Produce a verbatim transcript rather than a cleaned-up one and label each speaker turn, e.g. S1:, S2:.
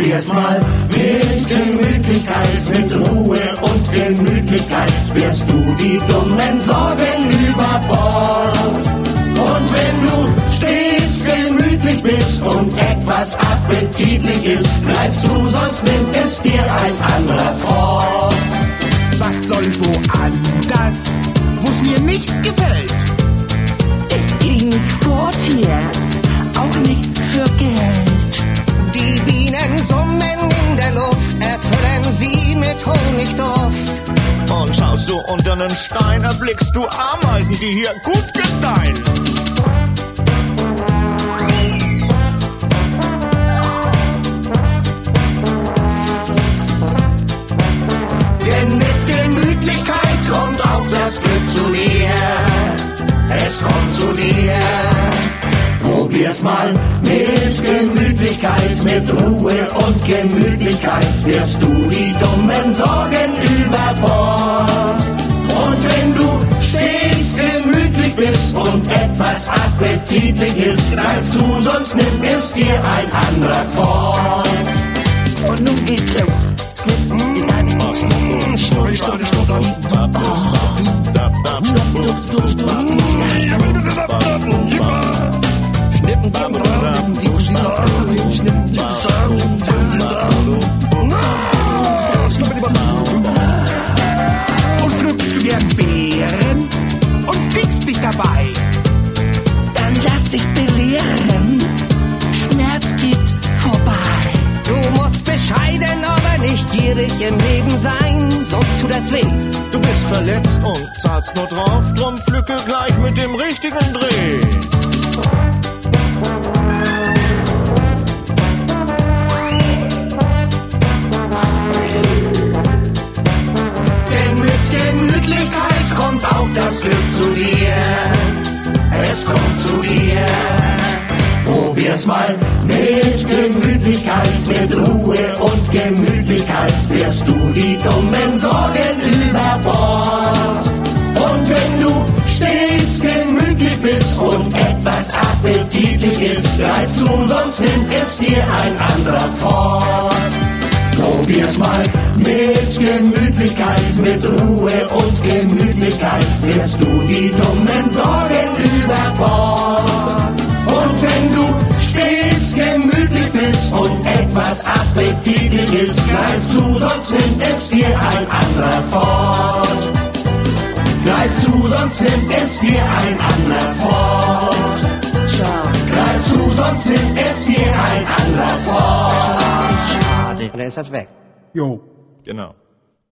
S1: Probier's mal mit Gemütlichkeit, mit Ruhe und Gemütlichkeit, wirst du die dummen Sorgen über Bord. Und wenn du stets gemütlich bist und etwas appetitlich ist, greif zu, sonst nimmt es dir ein anderer fort.
S2: Was soll woanders, wo's mir nicht gefällt?
S3: Ich geh nicht fort hier, auch nicht für Geld.
S4: Die Bienen summen in der Luft, erfüllen sie mit Honigduft.
S5: Und schaust du unter einen Stein, erblickst du Ameisen, die hier gut gedeihen.
S1: Denn mit Gemütlichkeit kommt auch das Glück zu dir. Es kommt zu dir. Probier's mal mit Gemütlichkeit, mit Ruhe und Gemütlichkeit, wirst du die dummen Sorgen über Bord. Und wenn du stets gemütlich bist und etwas appetitlich ist, greif zu, sonst nimmt es dir ein anderer fort.
S3: Und nun geht's los. Snip ist gar nicht los.
S2: Schnurri, schnurri, schnurri. Und pflückst du gern Beeren und piekst dich dabei.
S3: Dann lass dich belehren, Schmerz geht vorbei.
S4: Du musst bescheiden, aber nicht gierig im Leben sein, sonst tut das weh.
S5: Du bist verletzt und zahlst nur drauf, drum pflücke gleich mit dem richtigen Dreh.
S1: Denn mit Gemütlichkeit kommt auch das Glück zu dir. Es kommt zu dir. Probier's mal mit Gemütlichkeit, mit Ruhe und Gemütlichkeit, wirst du die dummen Sorgen über Bord. Und wenn du stets gemütlich bist und etwas appetitlich ist, greif zu, sonst nimmt es dir ein anderer fort. Probier's mal mit Gemütlichkeit, mit Ruhe und Gemütlichkeit, wirst du die dummen Sorgen über Bord. Und wenn du stets gemütlich bist und etwas appetitlich ist, greif zu, sonst nimmt es dir ein anderer fort. Greif zu, sonst nimmt es dir ein anderer fort. Greif zu, sonst nimmt es dir ein anderer fort.
S3: Schade. Und dann ist das weg.
S2: Jo.
S5: Genau.